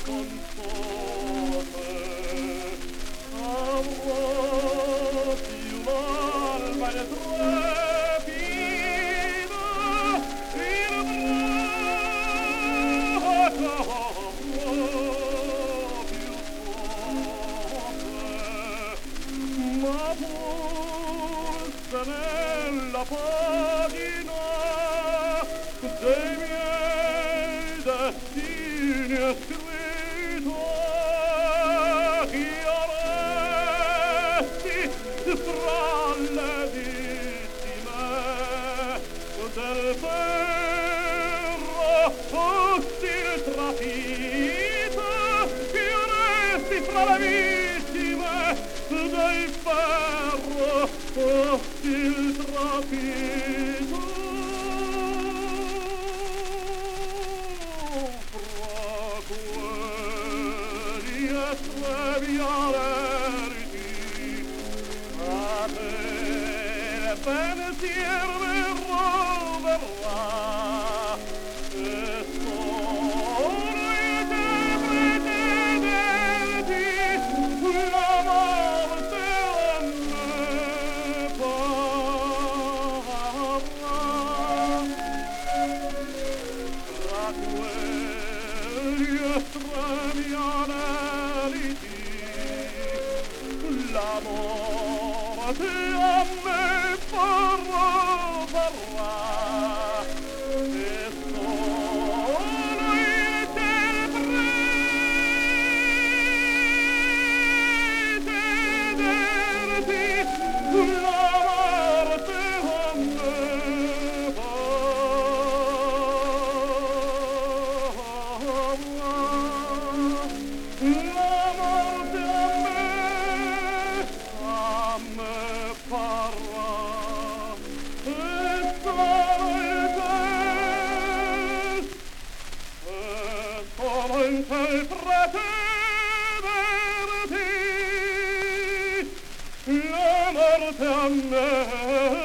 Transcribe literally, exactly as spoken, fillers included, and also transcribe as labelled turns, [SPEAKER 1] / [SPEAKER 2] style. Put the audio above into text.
[SPEAKER 1] consorte avrò più l'alba e trepida il braccio avrò più forte ma forse nella pagina dei miei destini è scritto che resti fra le vittime del ferro ostil trafitto che resti fra le vittime del ferro ostil trafitto pensier verrà, verrà, e solo il te pretendenti la morte a me parrà. Tra quelli estremi aneliti la morte a me parrà, parrà, e solo il te pretendenti la morte a me parrà. La morte a me, a me parrà. Interpreterti la morte a me